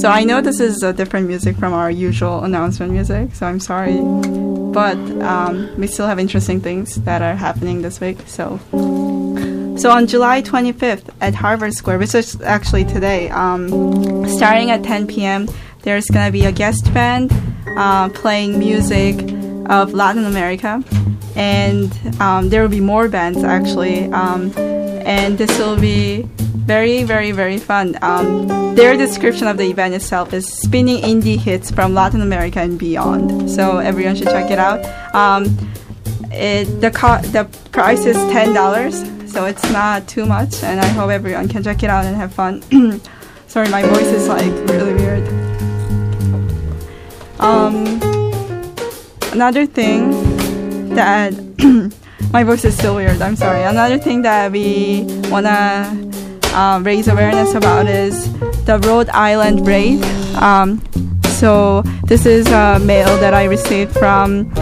So I know this is a different music from our usual announcement music, so I'm sorry. But we still have interesting things that are happening this week. So on July 25th at Harvard Square, which is actually today, starting at 10 p.m., there's going to be a guest band playing music of Latin America. And there will be more bands, actually. And this will be very, very, very fun. Their description of the event itself is spinning indie hits from Latin America and beyond. So everyone should check it out. The price is $10, so it's not too much, and I hope everyone can check it out and have fun. Sorry, my voice is like really weird. Another thing that my voice is still weird. I'm sorry. Another thing that we wanna raise awareness about is the Rhode Island raid. So this is a mail that I received from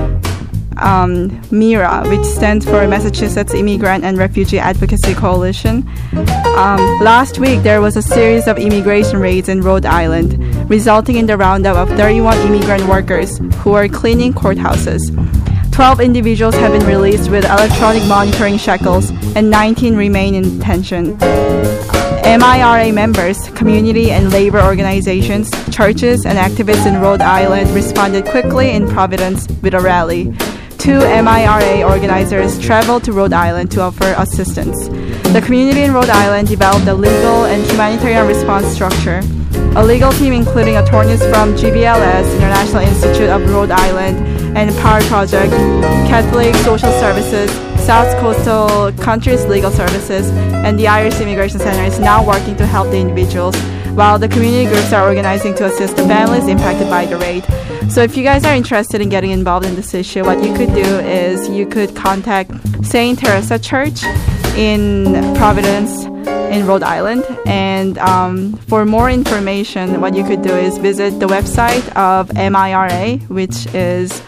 MIRA, which stands for Massachusetts Immigrant and Refugee Advocacy Coalition. Last week, there was a series of immigration raids in Rhode Island, resulting in the roundup of 31 immigrant workers who are cleaning courthouses. 12 individuals have been released with electronic monitoring shackles, and 19 remain in detention. MIRA members, community and labor organizations, churches, and activists in Rhode Island responded quickly in Providence with a rally. 2 MIRA organizers traveled to Rhode Island to offer assistance. The community in Rhode Island developed a legal and humanitarian response structure. A legal team including attorneys from GBLS, International Institute of Rhode Island, and Power Project, Catholic Social Services, South Coastal Countries Legal Services, and the Irish Immigration Center is now working to help the individuals, while the community groups are organizing to assist the families impacted by the raid. So if you guys are interested in getting involved in this issue, what you could do is you could contact St. Teresa Church in Providence in Rhode Island, and for more information, what you could do is visit the website of MIRA, which is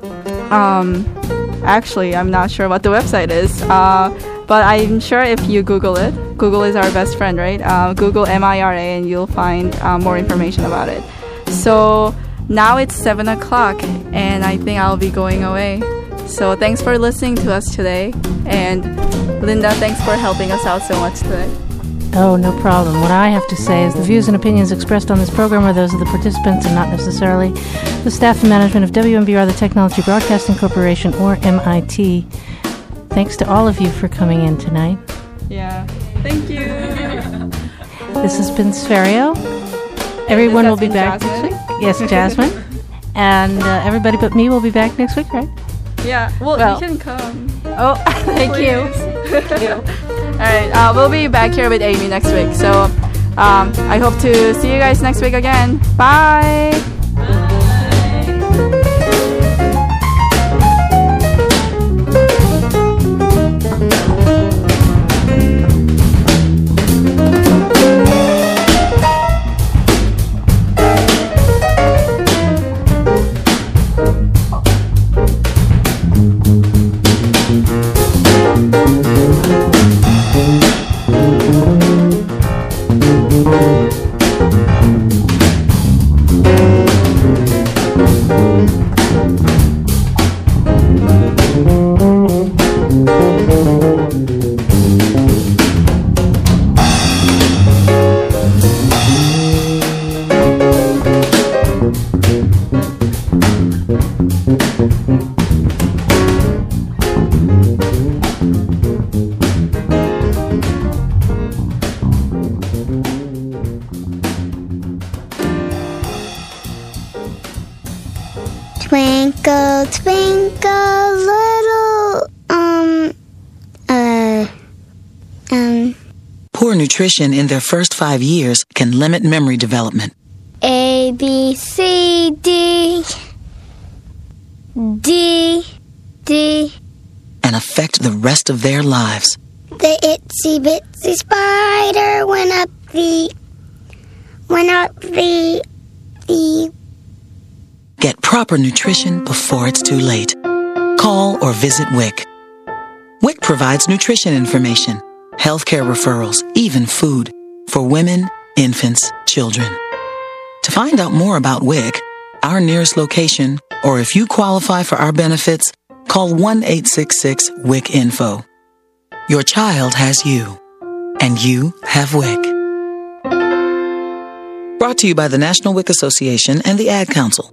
actually, I'm not sure what the website is, but I'm sure if you Google it, Google is our best friend, right? Google MIRA and you'll find more information about it. So now it's 7 o'clock and I think I'll be going away. So thanks for listening to us today. And Linda, thanks for helping us out so much today. Oh, no problem. What I have to say is the views and opinions expressed on this program are those of the participants and not necessarily the staff and management of WMBR, the Technology Broadcasting Corporation, or MIT. Thanks to all of you for coming in tonight. Yeah, thank you. This has been Sferio. Everyone will be back next week. Yes, Jasmine. And everybody but me will be back next week, right? Yeah, well, you can come. Oh, thank you. Thank you. All right, we'll be back here with Amy next week. So I hope to see you guys next week again. Bye. Twinkle, twinkle, little, Poor nutrition in their first 5 years can limit memory development. A, B, C, D, D, D, and affect the rest of their lives. The itsy bitsy spider went up the Get proper nutrition before it's too late. Call or visit WIC. WIC provides nutrition information, healthcare referrals, even food for women, infants, children. To find out more about WIC, our nearest location, or if you qualify for our benefits, call 1-866-WIC-INFO. Your child has you, and you have WIC. Brought to you by the National WIC Association and the Ad Council.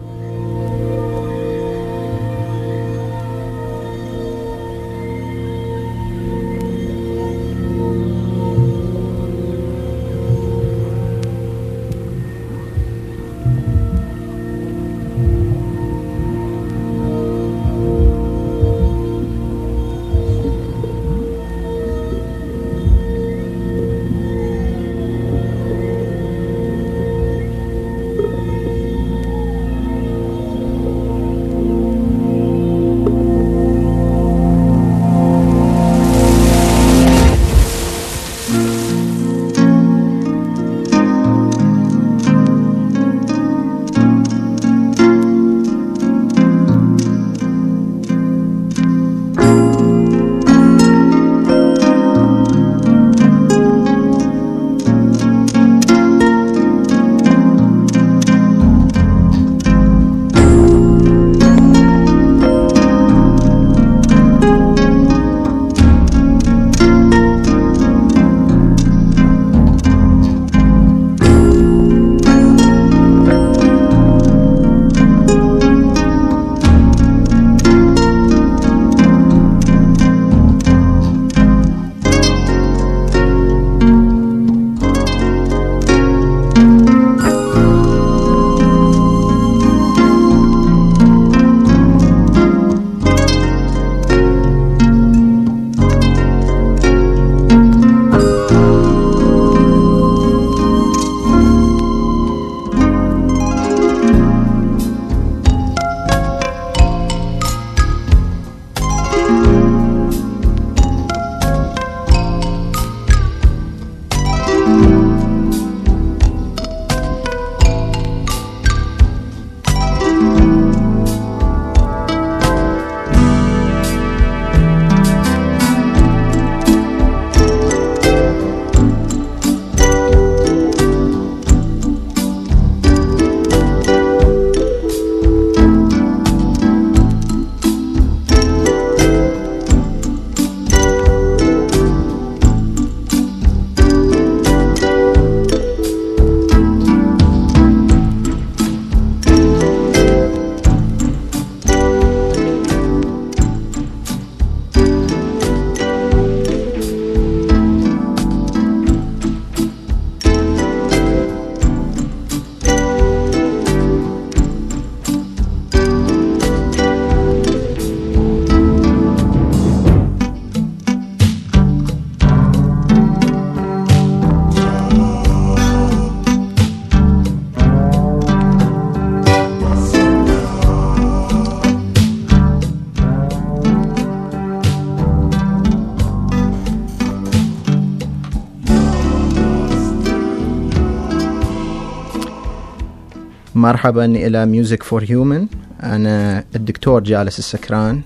مرحبا إلى Music for Human. أنا الدكتور جالس السكران.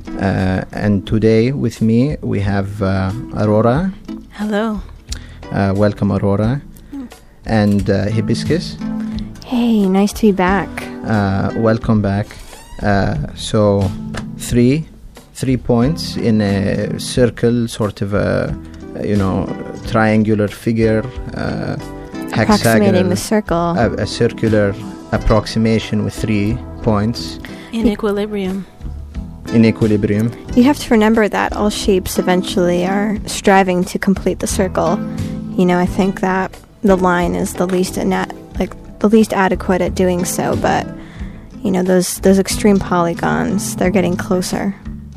And today with me we have Aurora. Hello. Welcome, Aurora. And Hibiscus. Hey, nice to be back. Welcome back. So three points in a circle, sort of a triangular figure, Approximating the circle. A circular approximation with 3 points. In equilibrium. In equilibrium. You have to remember that all shapes eventually are striving to complete the circle. I think that the line is the least adequate at doing so, but those extreme polygons, they're getting closer.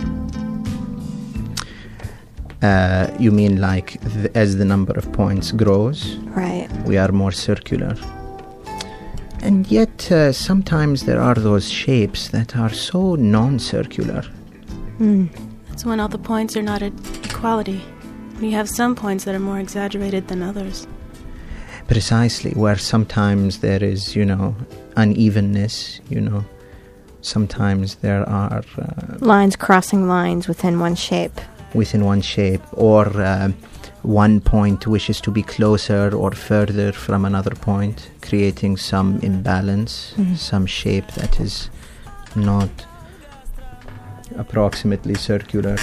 You mean like as the number of points grows? Right. We are more circular. And yet sometimes there are those shapes that are so non-circular. That's when all the points are not at equality. You have some points that are more exaggerated than others. Precisely, where sometimes there is, unevenness, Sometimes there are... lines crossing lines within one shape. within one shape, or one point wishes to be closer or further from another point, creating some imbalance, some shape that is not approximately circular.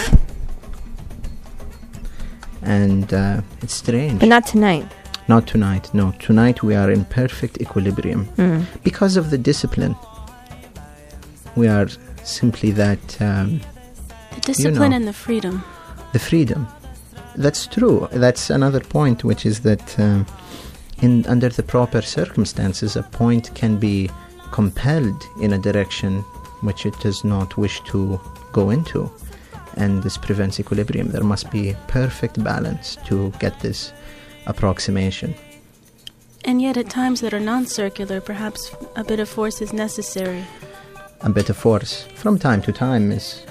And it's strange. But not tonight. Not tonight, no. Tonight we are in perfect equilibrium because of the discipline. We are simply that... the discipline and the freedom. The freedom. That's true. That's another point, which is that under the proper circumstances, a point can be compelled in a direction which it does not wish to go into. And this prevents equilibrium. There must be perfect balance to get this approximation. And yet at times that are non-circular, perhaps a bit of force is necessary. A bit of force from time to time is...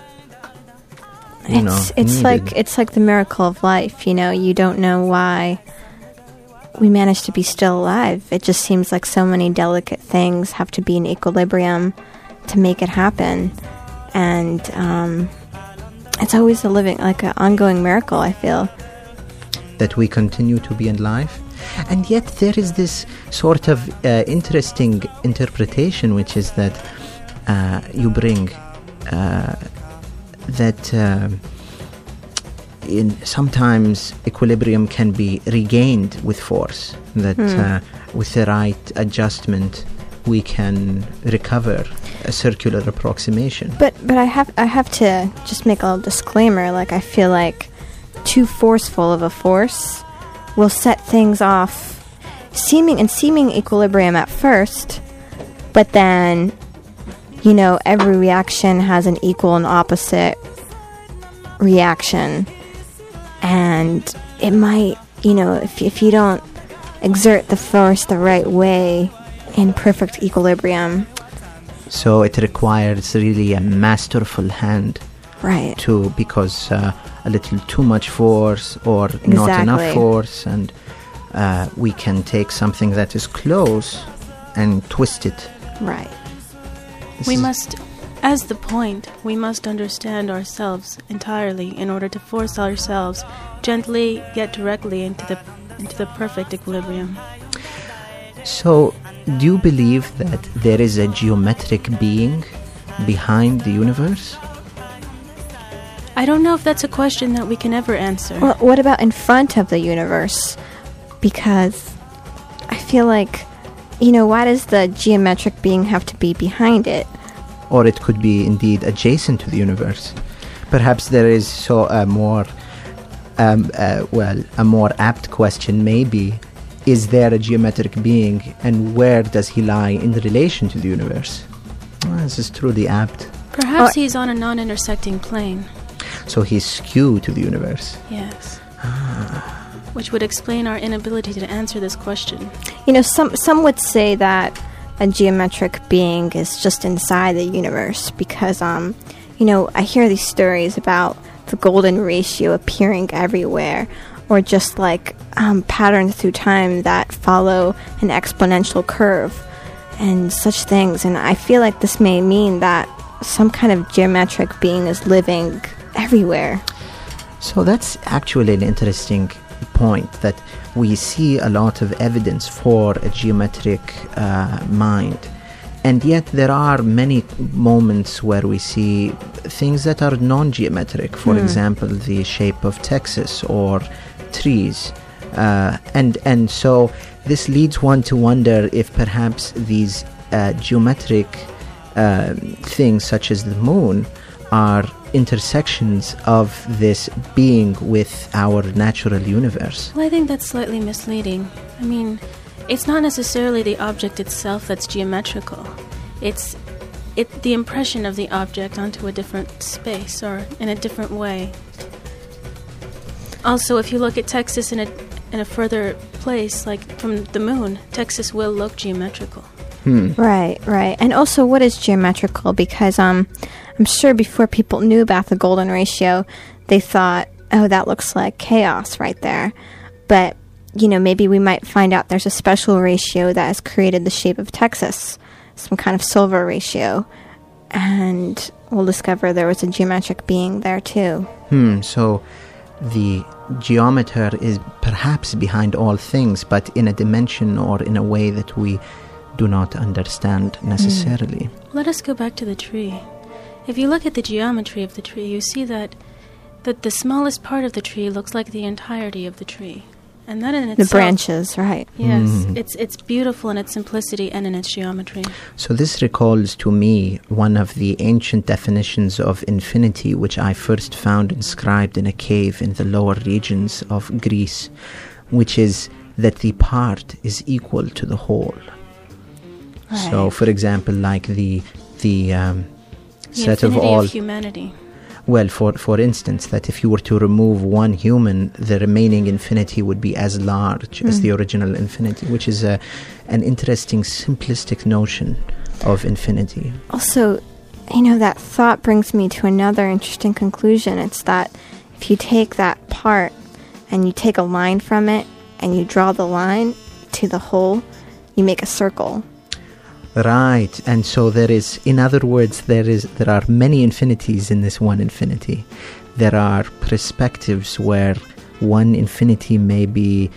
It's like the miracle of life, you don't know why we manage to be still alive. It just seems like so many delicate things have to be in equilibrium to make it happen. And it's always an ongoing miracle, I feel. That we continue to be in life. And yet there is this sort of interesting interpretation, which is that you bring... that sometimes equilibrium can be regained with force, that with the right adjustment we can recover a circular approximation. But I have to just make a little disclaimer. Like, I feel like too forceful of a force will set things off seeming equilibrium at first, but then every reaction has an equal and opposite reaction. And it might, if you don't exert the force the right way in perfect equilibrium. So it requires really a masterful hand. Right. Because a little too much force or not enough force, and we can take something that is close and twist it. Right. We must, as the point, we must understand ourselves entirely in order to force ourselves gently yet directly into the perfect equilibrium. So, do you believe that there is a geometric being behind the universe? I don't know if that's a question that we can ever answer. Well, what about in front of the universe? Because I feel like, why does the geometric being have to be behind it? Or it could be indeed adjacent to the universe. Perhaps there is a more apt question maybe, is there a geometric being and where does he lie in relation to the universe? This is truly apt. Perhaps he's on a non-intersecting plane. So he's skewed to the universe. Yes. Which would explain our inability to answer this question. Some would say that a geometric being is just inside the universe because, I hear these stories about the golden ratio appearing everywhere, or just like patterns through time that follow an exponential curve and such things. And I feel like this may mean that some kind of geometric being is living everywhere. So that's actually an interesting point, that we see a lot of evidence for a geometric mind, and yet there are many moments where we see things that are non-geometric. For example, the shape of Texas or trees, and so this leads one to wonder if perhaps these geometric things such as the moon are intersections of this being with our natural universe. Well, I think that's slightly misleading. I mean, it's not necessarily the object itself that's geometrical. It's the impression of the object onto a different space or in a different way. Also, if you look at Texas in a further place, like from the moon, Texas will look geometrical. Right. And also, what is geometrical? Because I'm sure before people knew about the golden ratio, they thought, oh, that looks like chaos right there. But, maybe we might find out there's a special ratio that has created the shape of Texas, some kind of silver ratio. and we'll discover there was a geometric being there too. So the geometer is perhaps behind all things, but in a dimension or in a way that we do not understand necessarily. Let us go back to the tree. If you look at the geometry of the tree, you see that the smallest part of the tree looks like the entirety of the tree. And that in itself... The branches, right. Yes, it's beautiful in its simplicity and in its geometry. So this recalls to me one of the ancient definitions of infinity, which I first found inscribed in a cave in the lower regions of Greece, which is that the part is equal to the whole. Right. So, for example, like the set of infinity all... of humanity. Well, for instance, that if you were to remove one human, the remaining infinity would be as large as the original infinity, which is an interesting, simplistic notion of infinity. Also, that thought brings me to another interesting conclusion. It's that if you take that part and you take a line from it and you draw the line to the whole, you make a circle. Right, and so there is, in other words, there are many infinities in this one infinity. There are perspectives where one infinity may be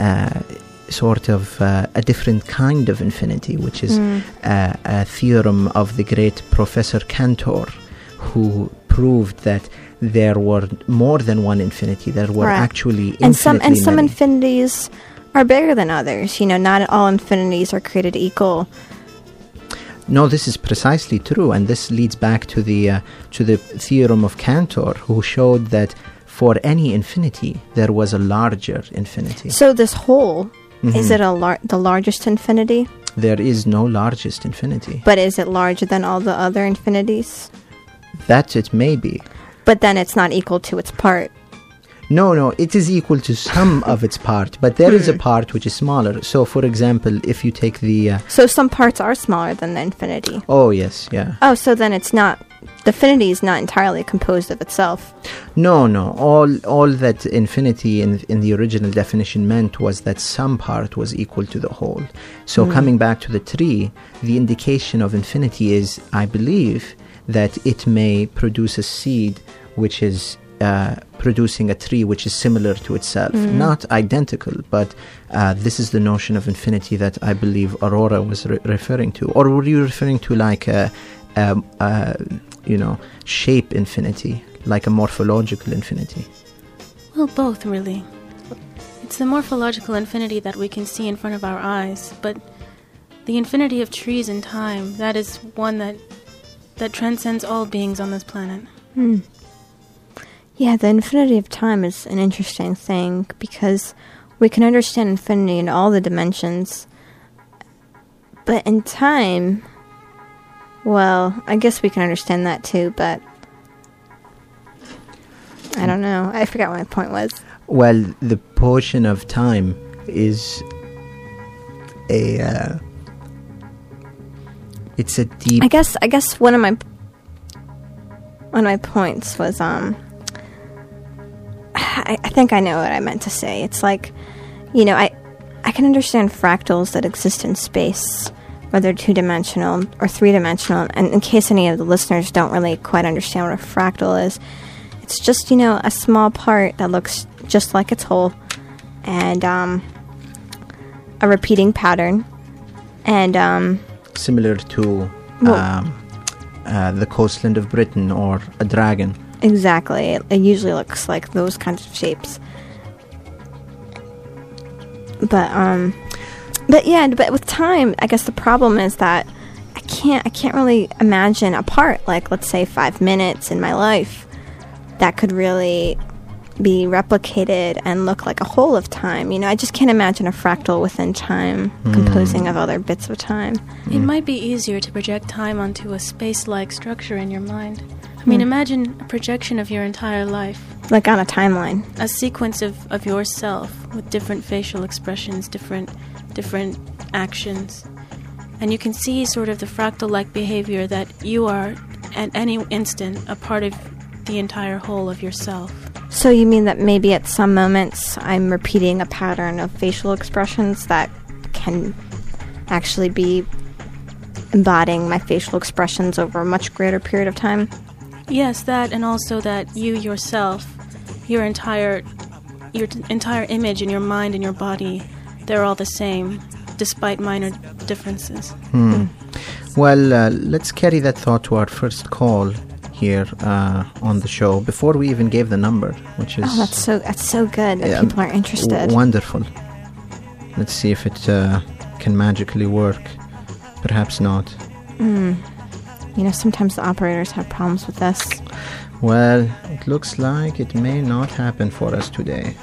sort of a different kind of infinity, which is a theorem of the great Professor Cantor, who proved that there were more than one infinity. There were actually infinitely and some many. infinities are bigger than others. Not all infinities are created equal. No, this is precisely true, and this leads back to the theorem of Cantor, who showed that for any infinity there was a larger infinity. So this whole, is it the largest infinity? There is no largest infinity. But is it larger than all the other infinities? That it may be. But then it's not equal to its part. No, it is equal to some of its part, but there is a part which is smaller. So, for example, if you take the... So some parts are smaller than the infinity. Oh, yes, yeah. Oh, so then it's not... The infinity is not entirely composed of itself. No. All that infinity in the original definition meant was that some part was equal to the whole. So coming back to the tree, the indication of infinity is, I believe, that it may produce a seed which is... producing a tree which is similar to itself. Not identical, but this is the notion of infinity that I believe Aurora was referring to. Or were you referring to like a shape infinity, like a morphological infinity? Well, both, really. It's the morphological infinity that we can see in front of our eyes, but the infinity of trees and time, that is one that transcends all beings on this planet. Yeah, the infinity of time is an interesting thing because we can understand infinity in all the dimensions. But in time, well, I guess we can understand that too, but I don't know. I forgot what my point was. Well, the portion of time is it's a deep... I guess one of my points was I think I know what I meant to say. It's like, I can understand fractals that exist in space, whether two-dimensional or three-dimensional. And in case any of the listeners don't really quite understand what a fractal is, it's just, a small part that looks just like its whole, and a repeating pattern, and similar to the coastland of Britain or a dragon. Exactly. It usually looks like those kinds of shapes. But with time, I guess the problem is that I can't really imagine a part, like let's say 5 minutes in my life, that could really be replicated and look like a whole of time. I just can't imagine a fractal within time composing of other bits of time. It might be easier to project time onto a space-like structure in your mind. I mean, imagine a projection of your entire life. Like on a timeline. A sequence of yourself with different facial expressions, different actions. And you can see sort of the fractal-like behavior that you are, at any instant, a part of the entire whole of yourself. So you mean that maybe at some moments I'm repeating a pattern of facial expressions that can actually be embodying my facial expressions over a much greater period of time. Yes, that, and also that you yourself, your entire image in your mind and your body, they're all the same, despite minor differences. Well, let's carry that thought to our first call here on the show, before we even gave the number, which is... Oh, that's so good that people are interested. Wonderful. Let's see if it can magically work. Perhaps not. Sometimes the operators have problems with this. Well, it looks like it may not happen for us today.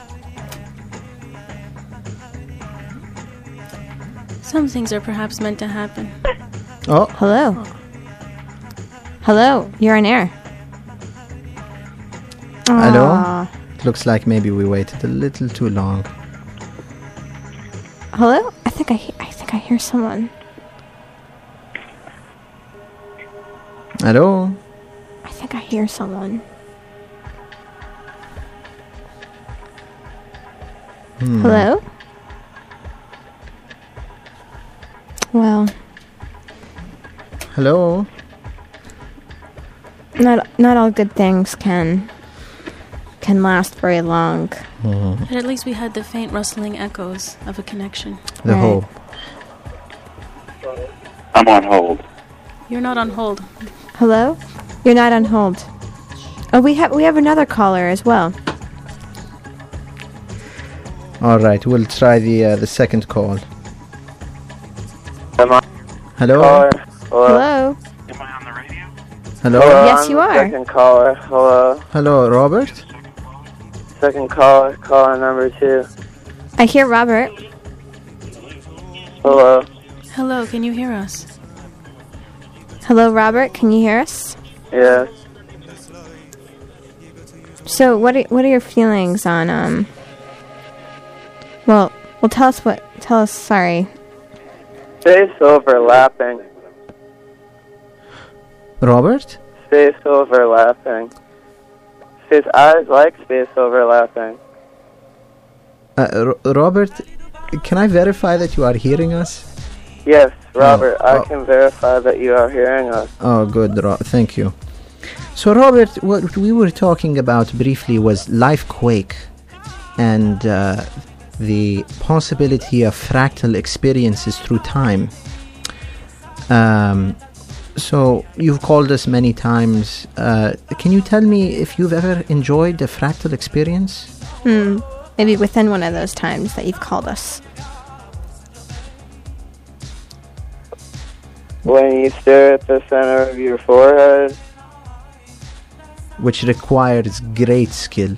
Some things are perhaps meant to happen. Oh, Hello? Hello, you're on air. hello? Aw. It looks like maybe we waited a little too long. Hello? I think I hear someone. Hello? I think I hear someone. Hello? Well, Hello? not all good things can last very long. But at least we had the faint rustling echoes of a connection. The Right. hope. I'm on hold. You're not on hold. Hello? You're not on hold. Oh, we have another caller as well. All right, we'll try the second call. Am I Hello? caller? Hello? Am I on the radio? Hello? Yes, I'm you the are. Second caller. Hello. Hello, Robert? Second caller. Caller number 2. I hear Robert. Hello. Hello, can you hear us? Hello, Robert. Can you hear us? Yes. So, what are your feelings on Well, tell us. Sorry. Space overlapping. Robert? Space overlapping. I like space overlapping. Robert, can I verify that you are hearing us? Yes, Robert, Oh. I can verify that you are hearing us. Oh, good. Thank you. So, Robert, what we were talking about briefly was Lifequake and the possibility of fractal experiences through time. So, you've called us many times. Can you tell me if you've ever enjoyed a fractal experience? Maybe within one of those times that you've called us. When you stare at the center of your forehead, Which requires great skill.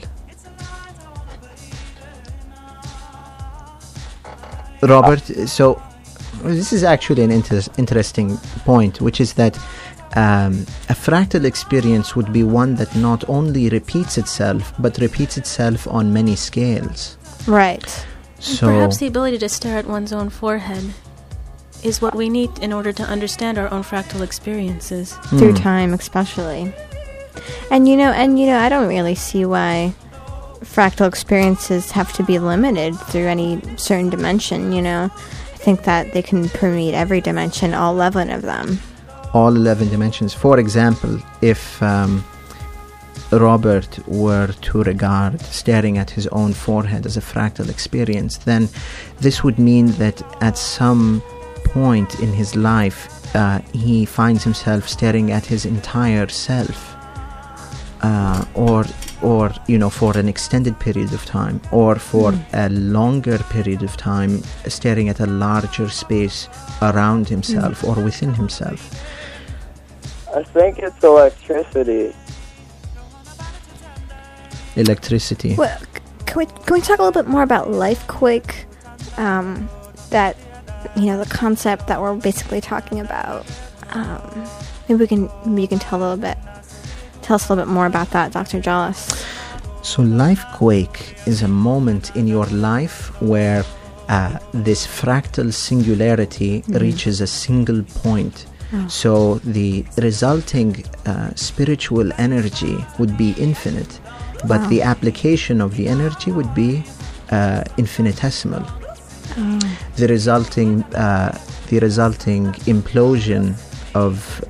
Robert, so this is actually an interesting point, which is that a fractal experience would be one that not only repeats itself, but repeats itself on many scales. Right. So Perhaps the ability to stare at one's own forehead is what we need in order to understand our own fractal experiences. Through time, especially. And you know, I don't really see why fractal experiences have to be limited through any certain dimension, I think that they can permeate every dimension, all 11 of them. all 11 dimensions. For example, if Robert were to regard staring at his own forehead as a fractal experience, then this would mean that at some point in his life, he finds himself staring at his entire self, or for an extended period of time, or for a longer period of time, staring at a larger space around himself or within himself. I think it's electricity. Electricity. Well, can we talk a little bit more about Lifequake? That the concept that we're basically talking about. Maybe you can tell us a little bit more about that, Dr. Jolles. So Lifequake is a moment in your life where this fractal singularity reaches a single point. So the resulting spiritual energy would be infinite, but the application of the energy would be infinitesimal. The the resulting implosion of,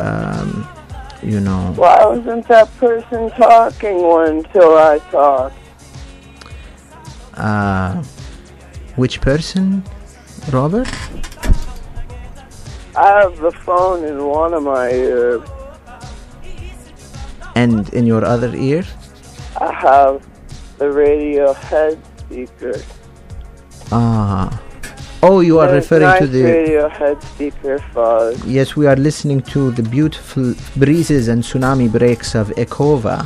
Why wasn't that person talking until I talked? Which person, Robert? I have the phone in one of my ears. And in your other ear? I have the radio head speaker. Oh, you are There's referring nice to the radio head speaker fuzz. Yes, we are listening to the beautiful breezes and tsunami breaks of Ekova.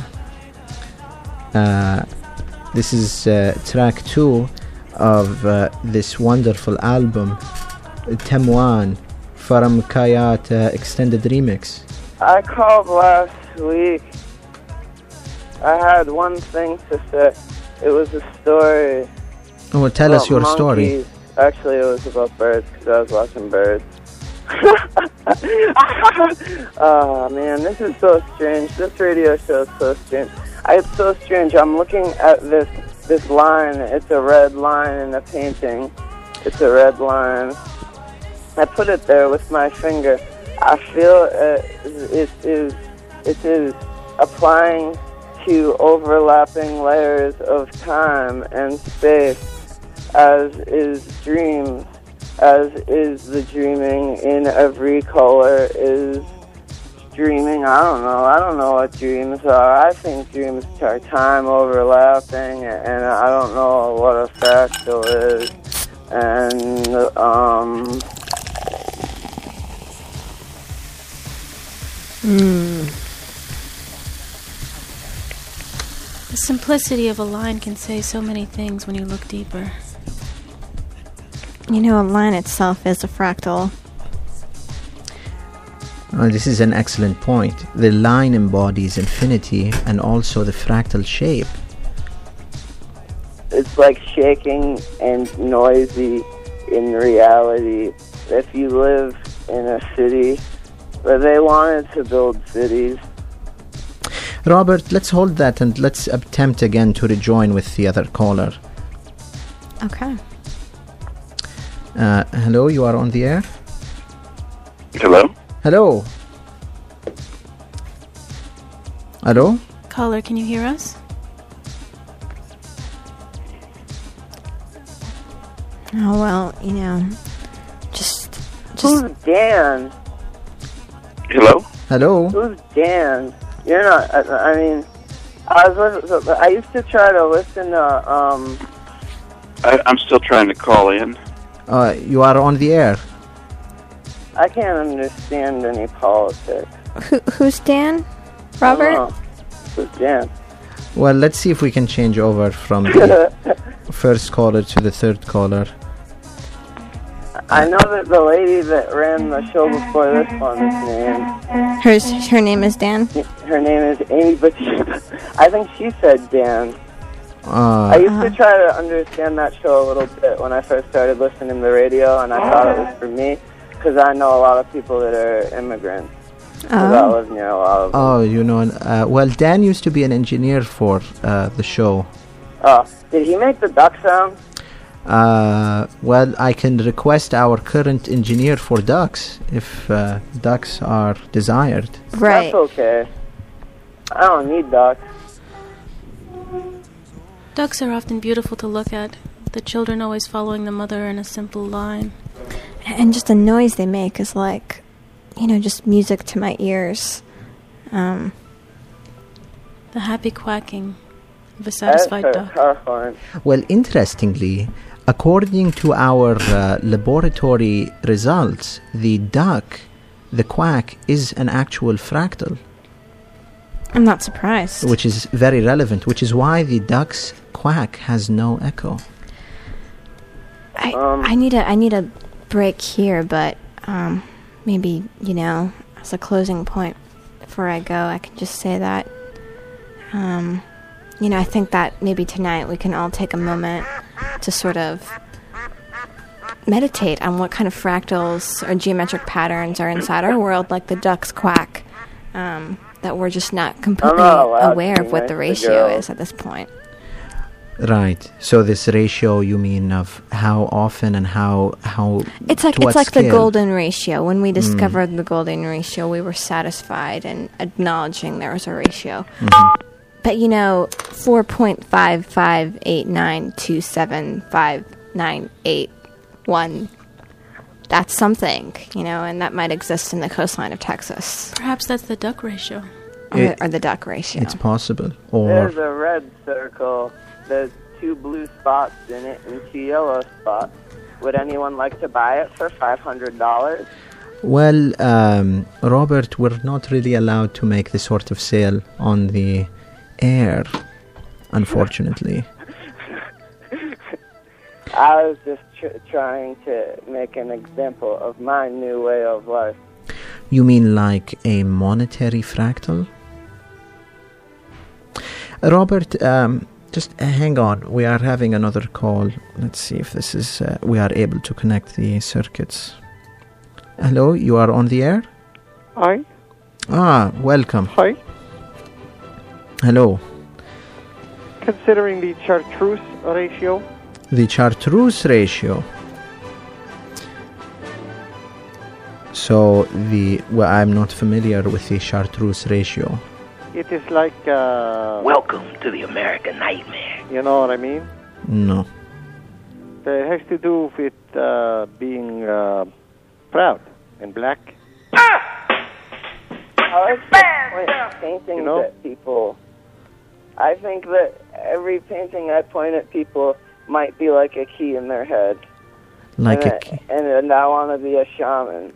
This is track 2 of this wonderful album, Temwan, from Kayat Extended Remix. I called last week. I had one thing to say. It was a story. Oh, tell us your monkeys. story. Actually, it was about birds because I was watching birds. Oh man, this is so strange. This radio show is so strange. It's so strange. I'm looking at this line. It's a red line in the painting. It's a red line. I put it there with my finger. I feel it is applying to overlapping layers of time and space, as is dreams, as is the dreaming in every color is dreaming. I don't know what dreams are. I think dreams are time overlapping, and I don't know what a fractal is. And The simplicity of a line can say so many things when you look deeper. You know, a line itself is a fractal. This is an excellent point. The line embodies infinity and also the fractal shape. it's like shaking and noisy in reality. If you live in a city where they wanted to build cities. Robert, let's hold that and let's attempt again to rejoin with the other caller. Okay. Hello, you are on the air? Hello? Hello? Hello? Caller, can you hear us? Oh, well, you know, just... Who's Dan? Hello? Hello? Who's Dan? You're not, I mean, I used to try to listen to, I'm still trying to call in. You are on the air. I can't understand any politics. Who's Dan? Robert? I don't know. Who's Dan? Well, let's see if we can change over from the first caller to the third caller. I know that the lady that ran the show before this one's name. Her name is Dan? Her name is Amy, but I think she said Dan. I used to try to understand that show a little bit when I first started listening to the radio, and I thought it was for me, because I know a lot of people that are immigrants. Because I live near a lot of them. Oh, you know, well, Dan used to be an engineer for the show. Oh, did he make the duck sound? Well, I can request our current engineer for ducks if ducks are desired. Right. That's okay. I don't need ducks. Ducks are often beautiful to look at. The children always following the mother in a simple line. And just the noise they make is like, you know, just music to my ears. The happy quacking of a satisfied duck. Well, interestingly, according to our laboratory results, the duck, the quack, is an actual fractal. I'm not surprised. Which is very relevant, which is why the duck's quack has no echo. I need a break here, but maybe, you know, as a closing point before I go, I can just say that, you know, I think that maybe tonight we can all take a moment to sort of meditate on what kind of fractals or geometric patterns are inside our world, like the duck's quack, that we're just not completely aware of what the ratio is at this point. Right. So this ratio, you mean of how often and how It's like to what the scale? golden ratio. When we discovered the golden ratio, we were satisfied and acknowledging there was a ratio. But 4.5589275981, that's something, and that might exist in the coastline of Texas. Perhaps that's the duck ratio. Or the duck ratio. It's possible. Or There's a red circle. There's 2 blue spots in it and 2 yellow spots. Would anyone like to buy it for $500? well, Robert, we're not really allowed to make this sort of sale on the air, unfortunately. I was just trying to make an example of my new way of life. You mean like a monetary fractal? Robert, just hang on. We are having another call. Let's see if this is... we are able to connect the circuits. Hello, you are on the air? Hi. Welcome. Hi. Hello. Considering the Chartreuse ratio, The Chartreuse ratio. So I'm not familiar with the Chartreuse ratio. it is like... Welcome to the American Nightmare. You know what I mean? No. It has to do with being proud and black. I like to point paintings at people. I think that every painting I point at people might be like a key in their head. And I want to be a shaman.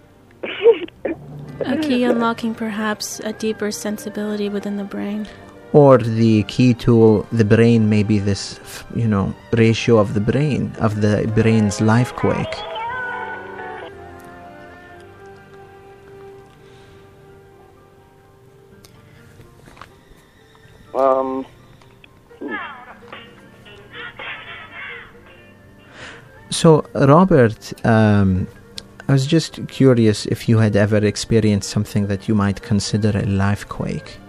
A key unlocking perhaps a deeper sensibility within the brain. Or the key to the brain may be this, ratio of the brain's life quake. So, Robert, I was just curious if you had ever experienced something that you might consider a life quake.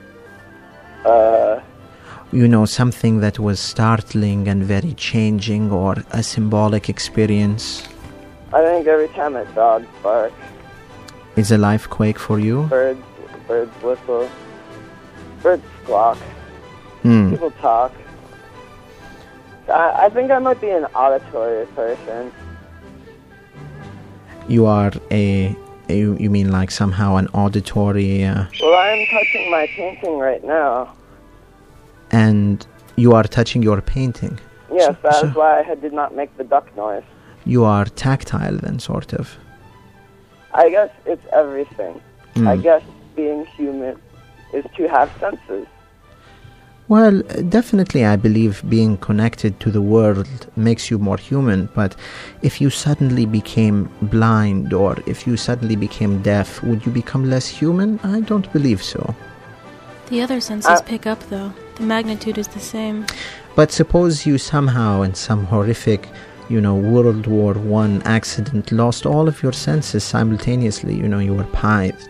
Something that was startling and very changing, or a symbolic experience. I think every time a dog barks. Is a life quake for you? Birds whistle. Birds squawk. People talk. I think I might be an auditory person. You are you mean like somehow an auditory... Well, I am touching my painting right now. And you are touching your painting? Yes, that is why I did not make the duck noise. You are tactile then, sort of? I guess it's everything. I guess being human is to have senses. Well, definitely I believe being connected to the world makes you more human, but if you suddenly became blind or if you suddenly became deaf, would you become less human? I don't believe so. The other senses pick up, though. The magnitude is the same. But suppose you somehow, in some horrific, World War I accident, lost all of your senses simultaneously, you were pythed.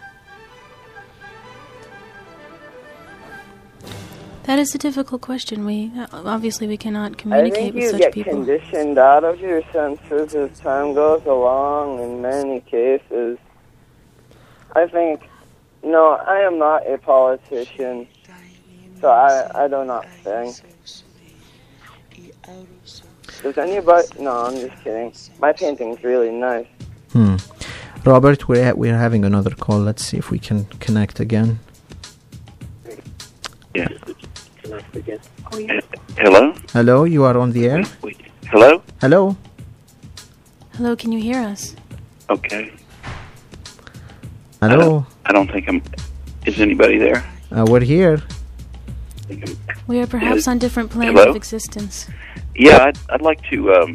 That is a difficult question. We cannot communicate with such people. I think you get conditioned out of your senses as time goes along in many cases. I think, I am not a politician, so I do not think. Does anybody... No, I'm just kidding. My painting's really nice. Robert, we're having another call. Let's see if we can connect again. Yeah. Hello? Hello, you are on the air? Hello? Hello? Hello, can you hear us? Okay. Hello? I don't think I'm... Is anybody there? We're here. We are perhaps on different planes of existence. Yeah, I'd like to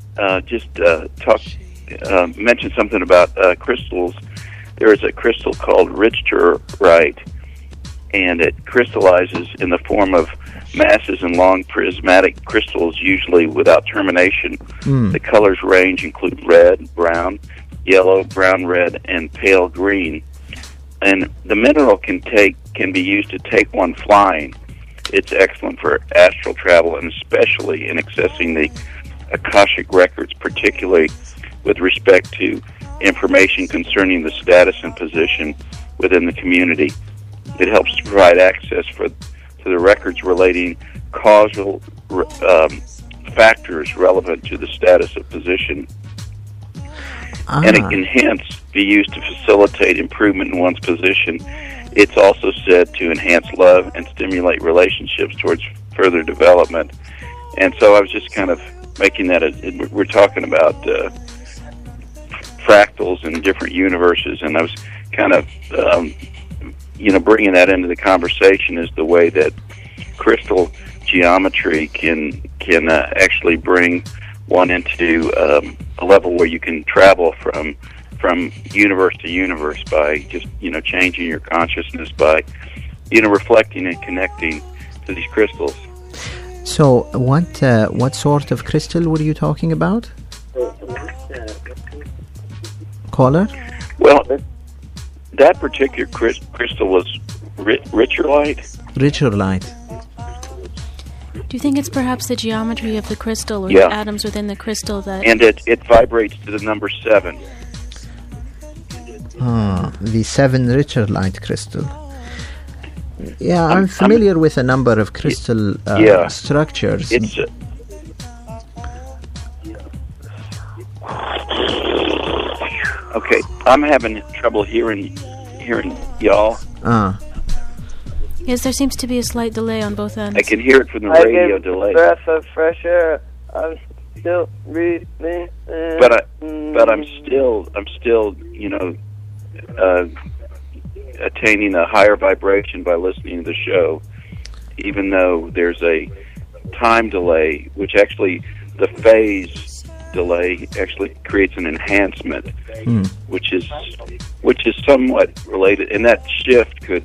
mention something about crystals. There is a crystal called Richter-Wright, and it crystallizes in the form of masses and long prismatic crystals, usually without termination. The colors range include red, brown, yellow, brown, red, and pale green. And the mineral can be used to take one flying. it's excellent for astral travel, and especially in accessing the Akashic records, particularly with respect to information concerning the status and position within the community. It helps to provide access to the records relating causal factors relevant to the status of position. And it can hence be used to facilitate improvement in one's position. It's also said to enhance love and stimulate relationships towards further development. And so I was just kind of making that, we're talking about fractals and different universes, and I was kind of, bringing that into the conversation is the way that crystal geometry can actually bring one into a level where you can travel from universe to universe by just changing your consciousness by reflecting and connecting to these crystals. So what sort of crystal were you talking about, caller? Well, that particular crystal was Richterlite. Richterlite. Do you think it's perhaps the geometry of the crystal or the atoms within the crystal that... And it vibrates to the number 7. The 7 Richterlite crystal. Yeah, I'm familiar with a number of crystal structures. It's okay. I'm having trouble hearing y'all. Yes, there seems to be a slight delay on both ends. I can hear it from the radio delay. Breath of fresh air. I'm still breathing. But I'm still attaining a higher vibration by listening to the show, even though there's a time delay, which actually the phase delay actually creates an enhancement, which is somewhat related, and that shift could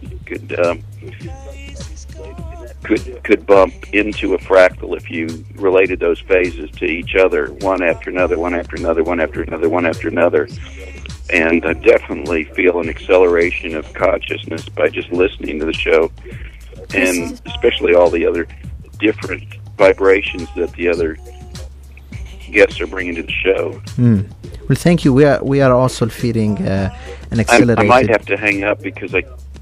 bump into a fractal if you related those phases to each other, one after another, one after another, one after another, one after another. And I definitely feel an acceleration of consciousness by just listening to the show, and especially all the other different vibrations that the other guests are bringing to the show. Well, thank you. We are also feeling an accelerated... I might have to hang up because I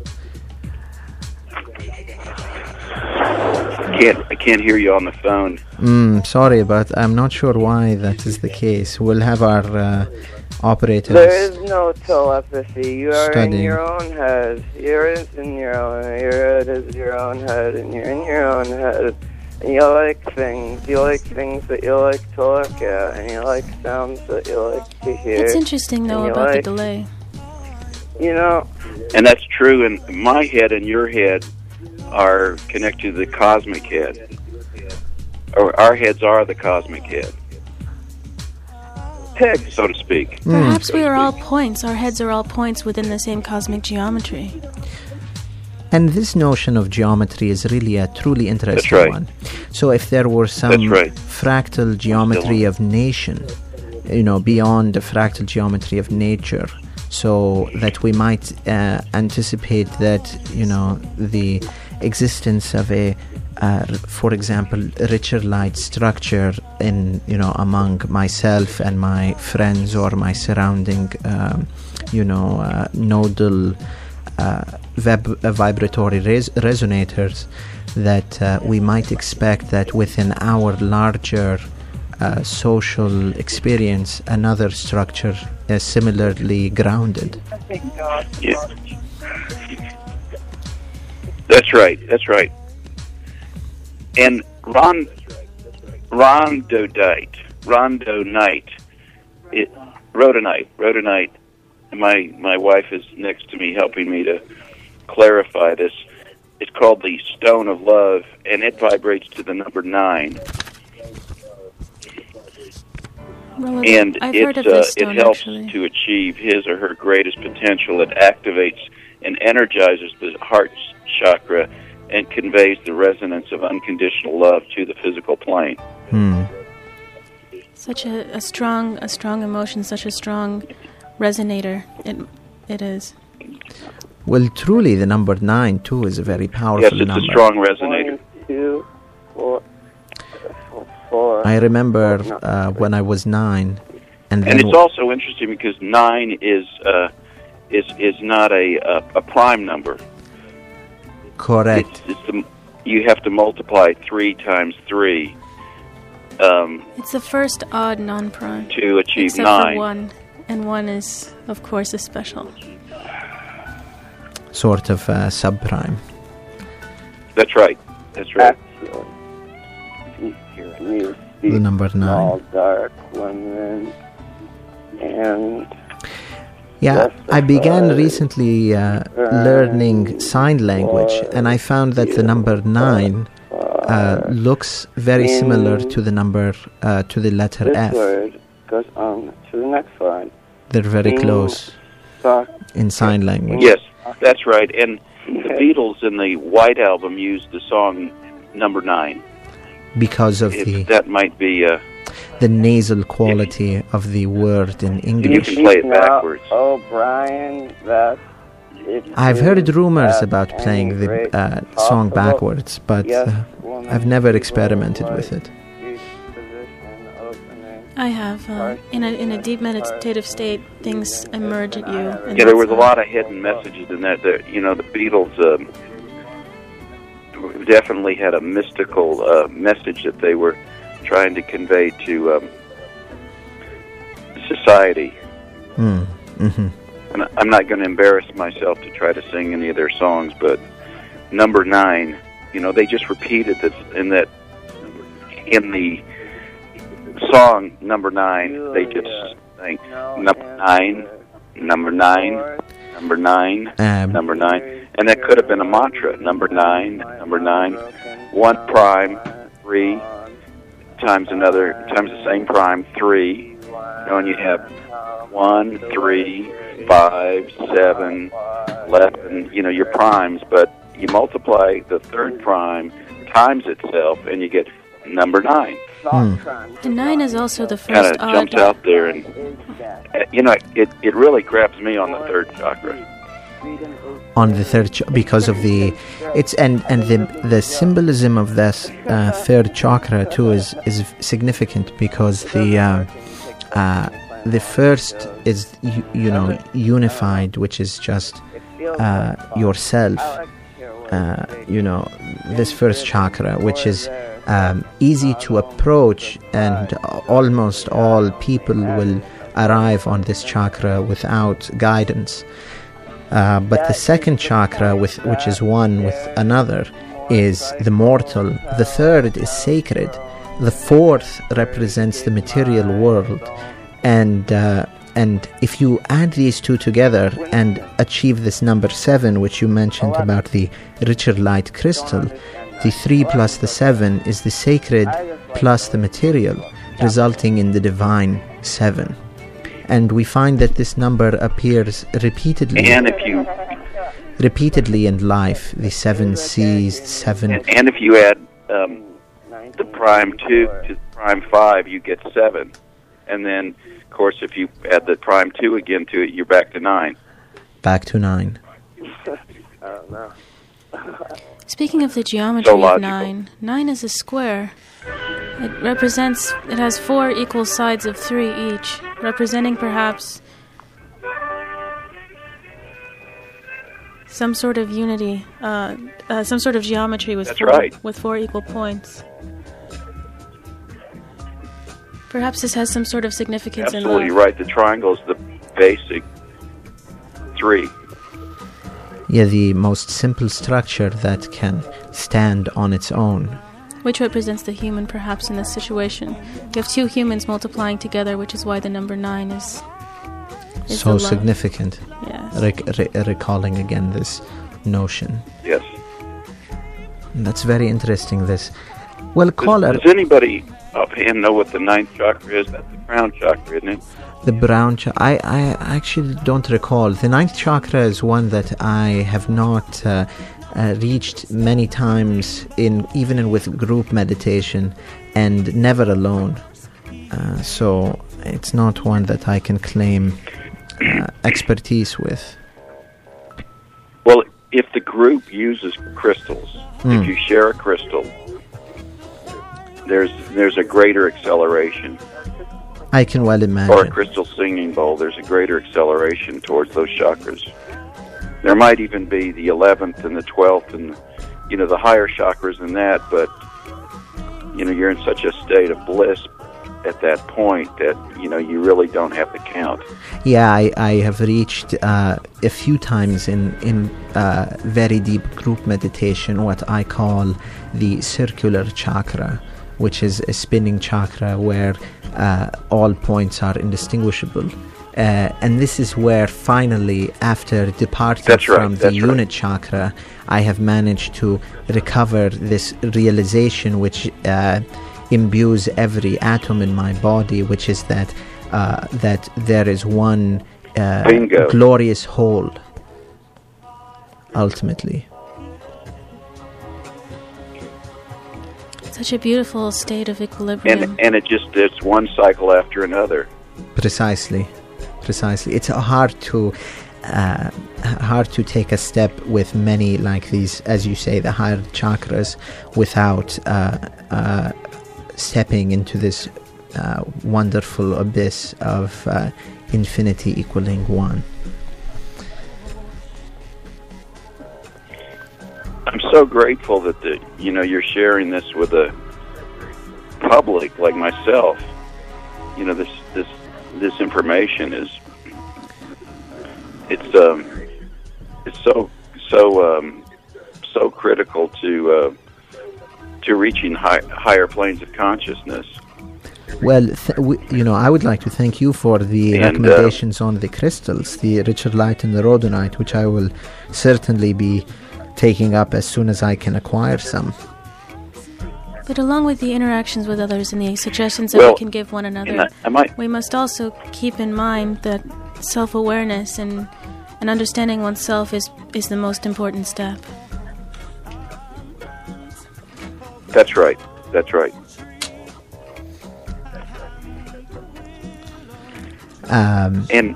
can't hear you on the phone. Sorry, but I'm not sure why that is the case. We'll have our operators... There is no telepathy. You are studying. in your own head. You're in your own head. Your head is your own head, and you're in your own head. And you like things. You like things that you like to look at, and you like sounds that you like to hear. It's interesting, though, about the delay. And that's true, and my head and your head are connected to the cosmic head. Or our heads are the cosmic head, so to speak. Perhaps we are all points. Our heads are all points within the same cosmic geometry. And this notion of geometry is really a truly interesting one. So if there were some fractal geometry of nation, beyond the fractal geometry of nature, so that we might anticipate that, the existence of a, for example, Richterlite structure in, among myself and my friends or my surrounding, nodal vibratory resonators, that we might expect that within our larger social experience, another structure is similarly grounded. Yeah. That's right. And rhodonite, rhodonite. My wife is next to me helping me to clarify this. It's called the Stone of Love, and it vibrates to the number 9. And it helps to achieve his or her greatest potential. It activates and energizes the heart chakra and conveys the resonance of unconditional love to the physical plane. Such a strong emotion, such a strong resonator. It is. Well, truly, the number 9 too is a very powerful number. Yes, it's a strong resonator. remember when I was 9, and it's also interesting because 9 is not a prime number. Correct. You have to multiply 3 times 3. It's the first odd non-prime to achieve except 9. For 1, and 1 is, of course, a special. Sort of subprime. That's right. That's right. The number 9. All dark women and. Yeah, I began recently learning sign language, and I found that the number 9 looks very similar to the number to the letter this F. Word goes on to the next one. They're very close in sign language. Yes, that's right. And the Beatles in the White Album used the song number 9 because of that might be the nasal quality of the word in English. You can play it backwards. Oh, Brian, that's... I've heard rumors about playing the song backwards, but I've never experimented with it. I have. In a deep meditative state, things emerge at you. And there was a lot of hidden messages in that. The Beatles definitely had a mystical message that they were trying to convey to society. Mm-hmm. And I'm not going to embarrass myself to try to sing any of their songs, but number 9, they just repeated this in the song number 9. They just sang number 9, number 9, number 9, number 9, and that could have been a mantra. Number 9, number 9, 1 prime, 3 times the same prime, 3, and you have 1, 3, 5, 7, 11, your primes, but you multiply the third prime times itself, and you get number 9. The 9 is also the first kind of odd. Jumps out there, and it really grabs me on the third chakra. On the third, because of the the symbolism of this third chakra too is significant, because the first is unified, which is just yourself. This first chakra, which is easy to approach, and almost all people will arrive on this chakra without guidance. But the second chakra, which is one with another, is the mortal. The third is sacred. The fourth represents the material world. And if you add these two together and achieve this number 7, which you mentioned about the richer light crystal, the 3 plus the 7 is the sacred plus the material, resulting in the divine 7. And we find that this number appears repeatedly. And if you repeatedly in life, the 7 C's, the 7. And if you add the prime 2 to prime 5, you get 7. And then, of course, if you add the prime 2 again to it, you're back to 9. Back to 9. Speaking of the geometry of 9, 9 is a square. It has 4 equal sides of 3 each, representing perhaps some sort of unity, some sort of geometry with with 4 equal points. Perhaps this has some sort of significance in love. Absolutely right. The triangle is the basic 3. Yeah, the most simple structure that can stand on its own. Which represents the human, perhaps, in this situation. You have 2 humans multiplying together, which is why the number 9 is so significant. Yes. Recalling again this notion. Yes. That's very interesting, this. Well, caller... Does anybody offhand know what the 9th chakra is? That's the crown chakra, isn't it? The brown chakra. I actually don't recall. The 9th chakra is one that I have not reached many times, even with group meditation, and never alone. So it's not one that I can claim expertise with. Well, if the group uses crystals, if you share a crystal, there's a greater acceleration. I can well imagine. Or a crystal singing bowl, there's a greater acceleration towards those chakras. There might even be the 11th and the 12th and, the higher chakras than that, but, you're in such a state of bliss at that point that, you really don't have to count. Yeah, I have reached a few times in very deep group meditation what I call the circular chakra, which is a spinning chakra where all points are indistinguishable. And this is where finally, after departing from the unit chakra, I have managed to recover this realization which imbues every atom in my body, which is that there is one glorious whole, ultimately. Such a beautiful state of equilibrium. And it's one cycle after another. Precisely. It's hard to take a step with many like these, as you say, the higher chakras, without stepping into this wonderful abyss of infinity equaling one. I'm so grateful that you're sharing this with the public like myself. This information is so critical to reaching higher planes of consciousness. Well, I would like to thank you for the recommendations on the crystals, the Richard Light and the rhodonite, which I will certainly be taking up as soon as I can acquire some. But along with the interactions with others and the suggestions that we can give one another, we must also keep in mind that self-awareness and understanding oneself is the most important step. That's right. And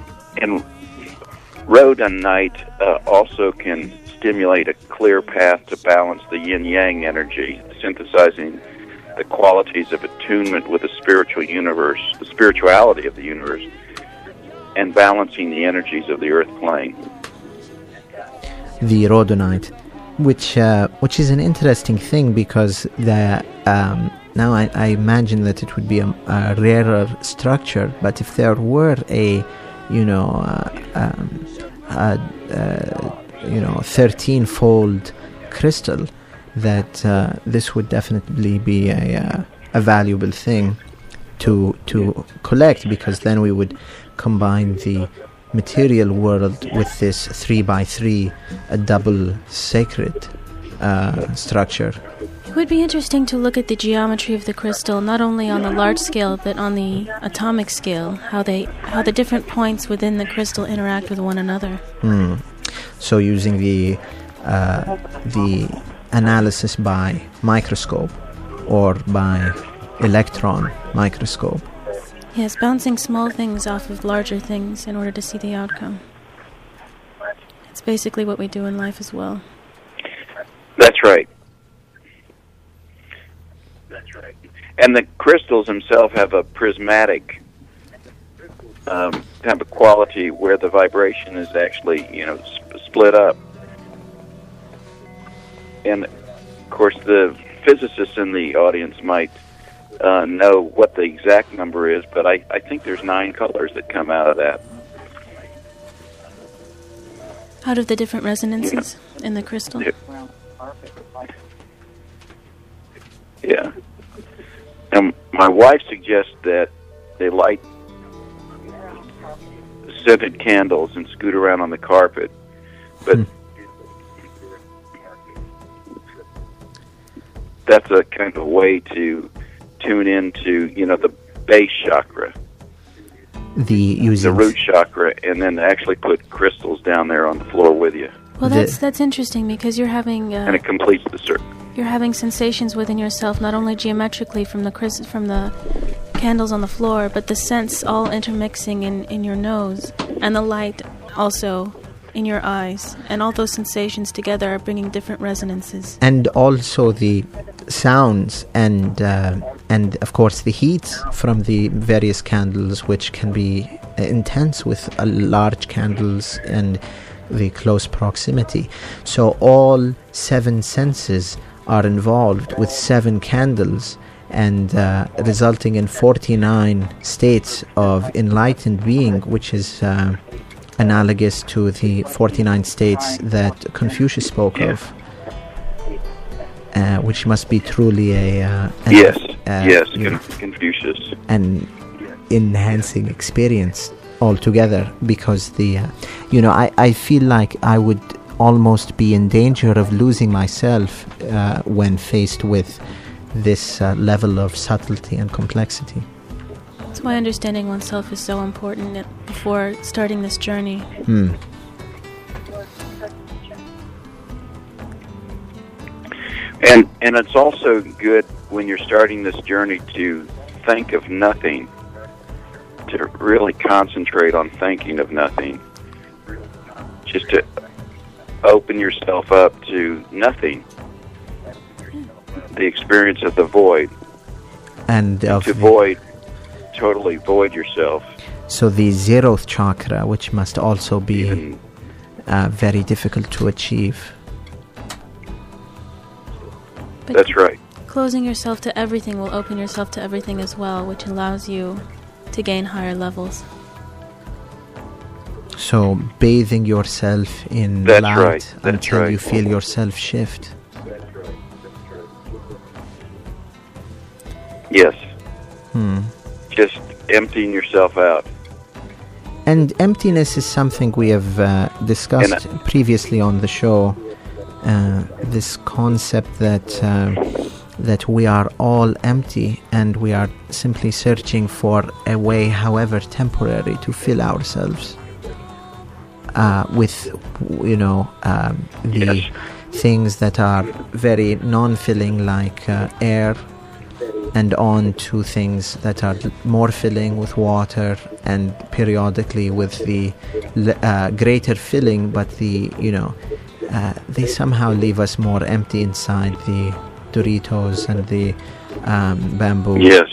rhodonite also can stimulate a clear path to balance the yin-yang energy, synthesizing the qualities of attunement with the spiritual universe, the spirituality of the universe, and balancing the energies of the earth plane. The rhodonite, which is an interesting thing because now I imagine that it would be a rarer structure, but if there were a 13-fold crystal, that this would definitely be a valuable thing to collect, because then we would combine the material world with this 3x3 a double sacred structure. It would be interesting to look at the geometry of the crystal, not only on the large scale but on the atomic scale, how the different points within the crystal interact with one another. So using the analysis by microscope or by electron microscope. Yes, bouncing small things off of larger things in order to see the outcome. It's basically what we do in life as well. That's right. And the crystals themselves have a prismatic kind of a quality where the vibration is actually, split up. And, of course, the physicists in the audience might know what the exact number is, but I think there's 9 colors that come out of that. Out of the different resonances in the crystal? Yeah. And my wife suggests that they light scented candles and scoot around on the carpet, but that's a kind of way to tune into, the base chakra, the root chakra, and then actually put crystals down there on the floor with you. Well, that's interesting because you're having and it completes the circle. You're having sensations within yourself, not only geometrically from the candles on the floor, but the scents all intermixing in your nose, and the light also in your eyes, and all those sensations together are bringing different resonances. And also the sounds and and of course the heat from the various candles, which can be intense with large candles and the close proximity. So all 7 senses are involved with 7 candles, and resulting in 49 states of enlightened being, which is analogous to the 49 states that Confucius spoke of, which must be truly Confucius, an enhancing experience altogether, because I feel like I would almost be in danger of losing myself when faced with this level of subtlety and complexity. That's why understanding oneself is so important before starting this journey. And it's also good when you're starting this journey to think of nothing, to really concentrate on thinking of nothing, just to open yourself up to nothing, the experience of the void, and to totally void yourself. So the 0th chakra, which must also be very difficult to achieve. But that's right. Closing yourself to everything will open yourself to everything as well, which allows you to gain higher levels. So bathing yourself in light until you feel yourself shift. Yes. Just emptying yourself out. And emptiness is something we have discussed previously on the show. This concept that we are all empty and we are simply searching for a way, however temporary, to fill ourselves with, the things that are very non-filling, like air, and on to things that are more filling with water, and periodically with the greater filling, but they somehow leave us more empty inside, the Doritos and the bamboo. Yes.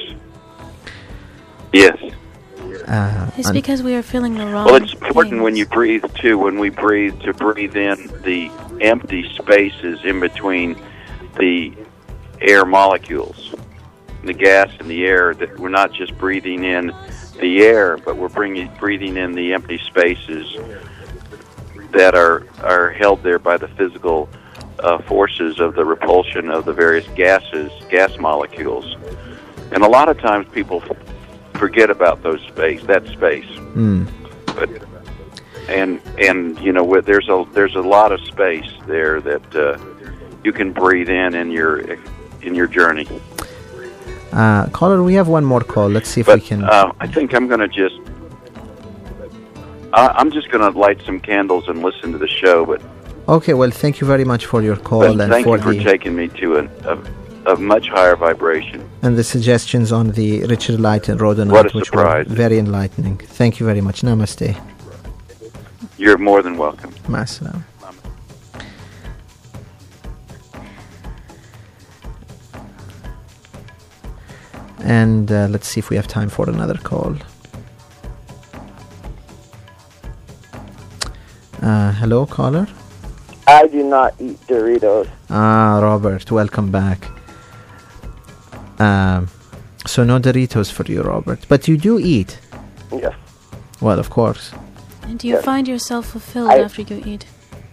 It's because we are feeling the wrong. Well, it's important things. when you breathe too. When we breathe, to breathe in the empty spaces in between the air molecules, the gas and the air. That we're not just breathing in the air, but we're breathing in the empty spaces that are held there by the physical forces of the repulsion of the various gas molecules. And a lot of times people forget about that space. But there's a lot of space there that you can breathe in your journey. Caller, we have one more call. Let's see if we can. I think I'm going to I'm just going to light some candles and listen to the show. But okay, well, thank you very much for your call and thank you for taking me to a much higher vibration. And the suggestions on the Richard Light and Rhodonite, which were very enlightening. Thank you very much. Namaste. You're more than welcome. Masalam. And let's see if we have time for another call. Hello, caller? I do not eat Doritos. Robert, welcome back. So no Doritos for you, Robert. But you do eat? Yes. Well, of course. And do you find yourself fulfilled after you eat?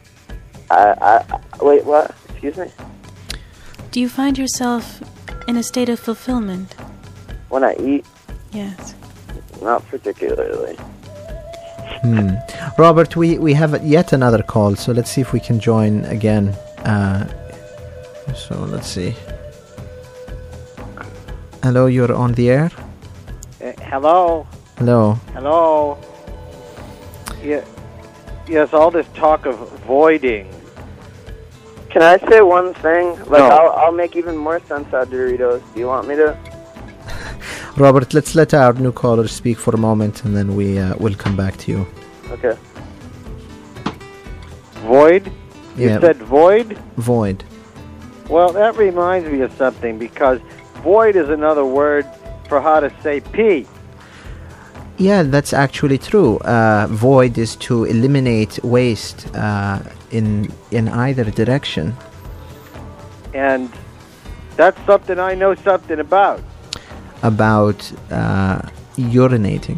Wait, what? Excuse me? Do you find yourself in a state of fulfillment? When I eat? Yes. Not particularly. Robert, we have yet another call, so let's see if we can join again. So let's see. Hello, you're on the air? Hello? Hello. Hello? Yeah, yes, all this talk of voiding. Can I say one thing? No. I'll make even more sense out of Doritos. Do you want me to? Robert, let's let our new caller speak for a moment, and then we will come back to you. Okay. Void? You said void? Void. Well, that reminds me of something, because void is another word for how to say P. Yeah, that's actually true. Void is to eliminate waste in either direction. And that's something I know something about. About urinating.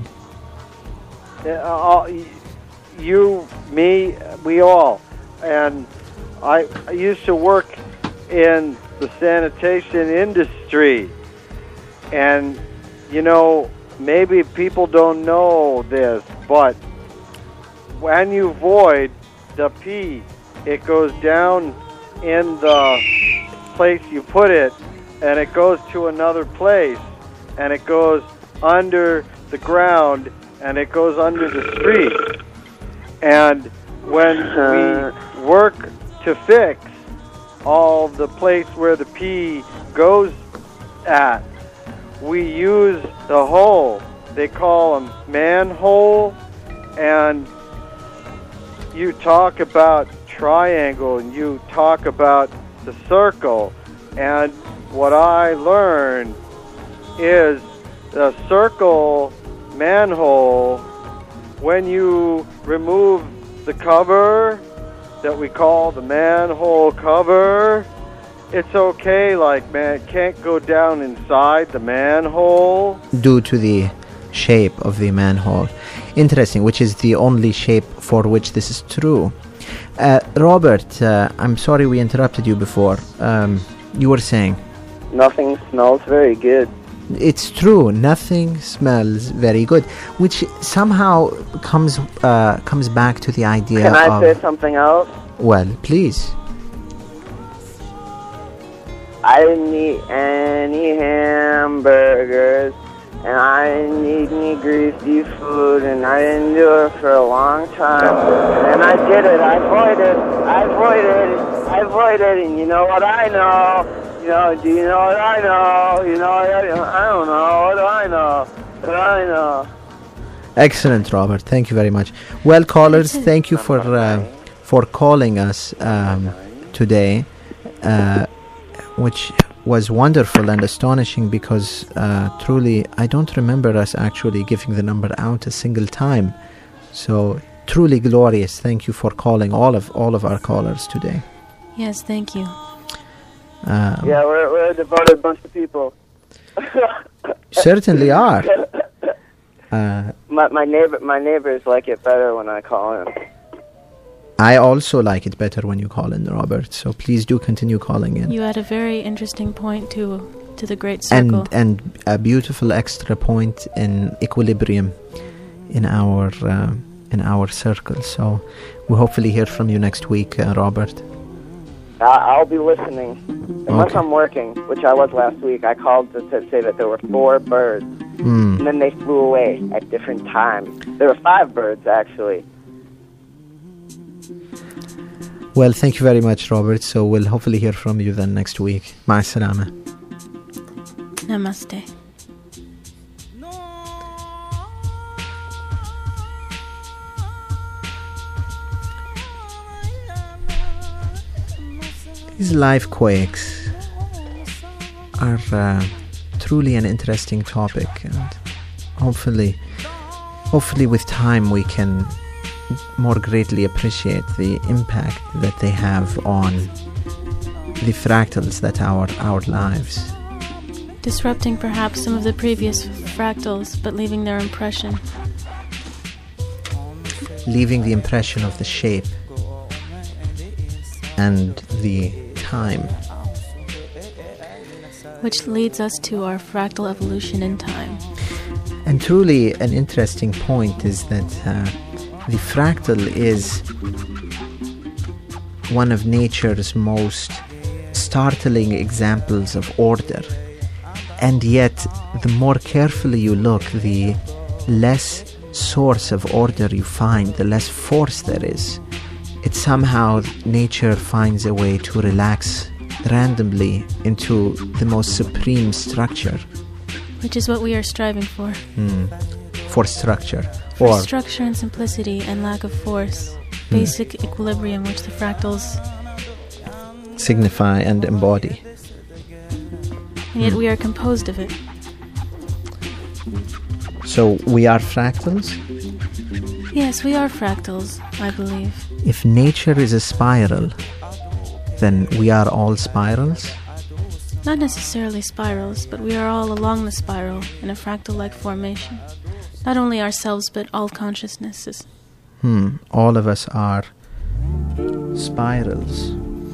You, me, we all. And I used to work in the sanitation industry. And, you know, maybe people don't know this, but when you void the P, it goes down in the place you put it, and it goes to another place, and it goes under the ground, and it goes under the street. And when we work to fix all the place where the P goes at, we use the hole. They call them manhole, and you talk about triangle, and you talk about the circle. And what I learned is the circle manhole, when you remove the cover that we call the manhole cover, it's okay, like, man, it can't go down inside the manhole. Due to the shape of the manhole. Interesting, which is the only shape for which this is true. Robert, I'm sorry we interrupted you before. You were saying? Nothing smells very good. It's true, nothing smells very good, which somehow comes back to the idea Can I say something else? Well, please. I didn't eat any hamburgers, and I didn't eat any greasy food, and I didn't do it for a long time. And I did it. I avoided, and you know what I know? You know, do you know what I know? You know what I don't know. What do I know? What do I know? Excellent, Robert. Thank you very much. Well, callers, thank you for calling us today, which was wonderful and astonishing because truly I don't remember us actually giving the number out a single time. So truly glorious. Thank you for calling all of our callers today. Yes, thank you. Yeah, we're a devoted bunch of people. Certainly are. My neighbors like it better when I call in. I also like it better when you call in, Robert. So please do continue calling in. You had a very interesting point to the great circle, and a beautiful extra point in equilibrium in our circle. So we'll hopefully hear from you next week, Robert. I'll be listening. Unless I'm working, which I was last week, I called to say that there were 4 birds. And then they flew away at different times. There were 5 birds, actually. Well, thank you very much, Robert. So we'll hopefully hear from you then next week. Ma'a salama. Namaste. These life quakes are truly an interesting topic, and hopefully with time we can more greatly appreciate the impact that they have on the fractals that are our lives. Disrupting perhaps some of the previous fractals, but leaving their impression. Leaving the impression of the shape and the time. Which leads us to our fractal evolution in time. And truly an interesting point is that the fractal is one of nature's most startling examples of order. And yet, the more carefully you look, the less source of order you find, the less force there is. It somehow, nature finds a way to relax randomly into the most supreme structure. Which is what we are striving for. For structure. For structure and simplicity and lack of force. Basic equilibrium, which the fractals signify and embody. and yet we are composed of it. So we are fractals? Yes, we are fractals, I believe. If nature is a spiral, then we are all spirals? Not necessarily spirals, but we are all along the spiral in a fractal-like formation. Not only ourselves, but all consciousnesses. All of us are spirals.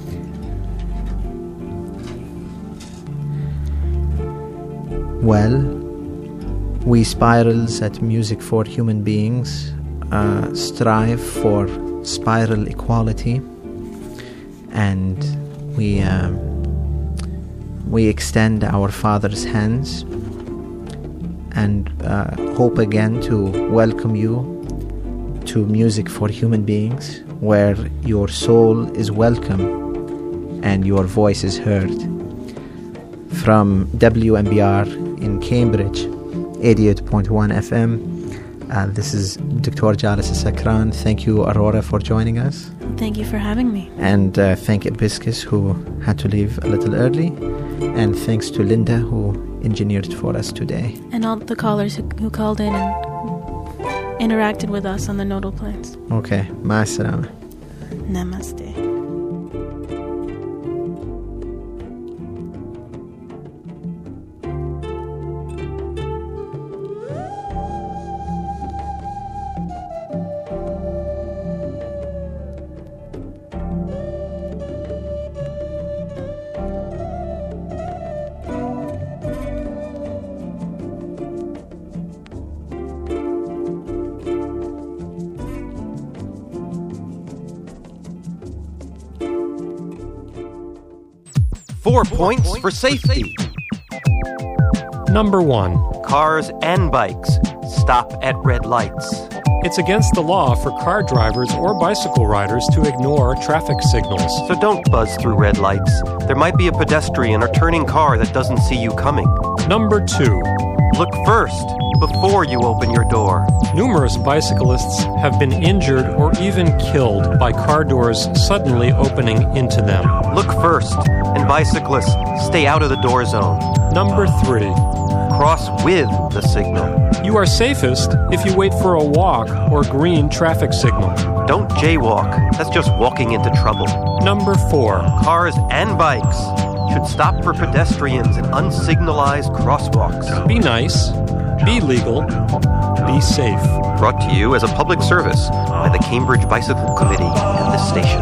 Well, we spirals at Music for Human Beings strive for spiral equality, and we extend our Father's hands and hope again to welcome you to Music for Human Beings, where your soul is welcome and your voice is heard. From WMBR in Cambridge, 88.1 FM, this is Dr. Jalis Sakran. Thank you, Aurora, for joining us. Thank you for having me. And thank Ibiscus, who had to leave a little early. And thanks to Linda, who engineered for us today. And all the callers who called in and interacted with us on the nodal planes. Okay, ma salama. Namaste. Points for safety. Number 1. Cars and bikes stop at red lights. It's against the law for car drivers or bicycle riders to ignore traffic signals. So don't buzz through red lights. There might be a pedestrian or turning car that doesn't see you coming. Number 2. Look first before you open your door. Numerous bicyclists have been injured or even killed by car doors suddenly opening into them. Look first, and bicyclists, stay out of the door zone. Number 3. Cross with the signal. You are safest if you wait for a walk or green traffic signal. Don't jaywalk. That's just walking into trouble. Number 4. Cars and bikes should stop for pedestrians in unsignalized crosswalks. Be nice. Be legal. Be safe. Brought to you as a public service by the Cambridge Bicycle Committee and this station.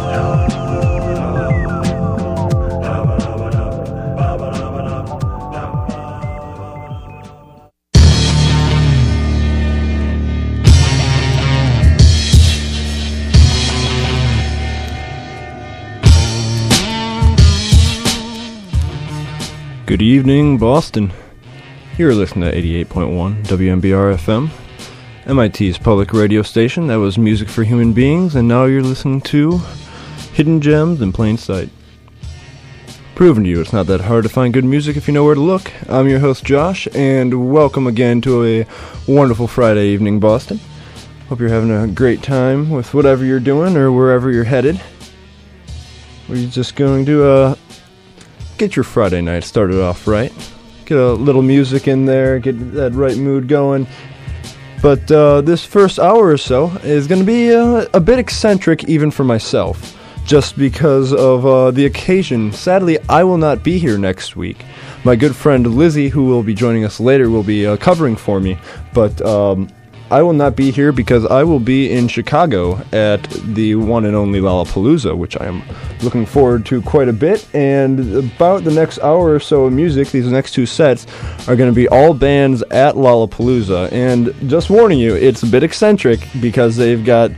Good evening, Boston. You're listening to 88.1 WMBR FM, MIT's public radio station. That was Music for Human Beings, and now you're listening to Hidden Gems in Plain Sight. Proving to you it's not that hard to find good music if you know where to look. I'm your host, Josh, and welcome again to a wonderful Friday evening, Boston. Hope you're having a great time with whatever you're doing or wherever you're headed. We're just going to get your Friday night started off right. Get a little music in there, get that right mood going. But this first hour or so is going to be a bit eccentric even for myself, just because of the occasion. Sadly, I will not be here next week. My good friend Lizzie, who will be joining us later, will be covering for me, but I will not be here because I will be in Chicago at the one and only Lollapalooza, which I am looking forward to quite a bit. And about the next hour or so of music, these next two sets are going to be all bands at Lollapalooza. And just warning you, it's a bit eccentric because they've got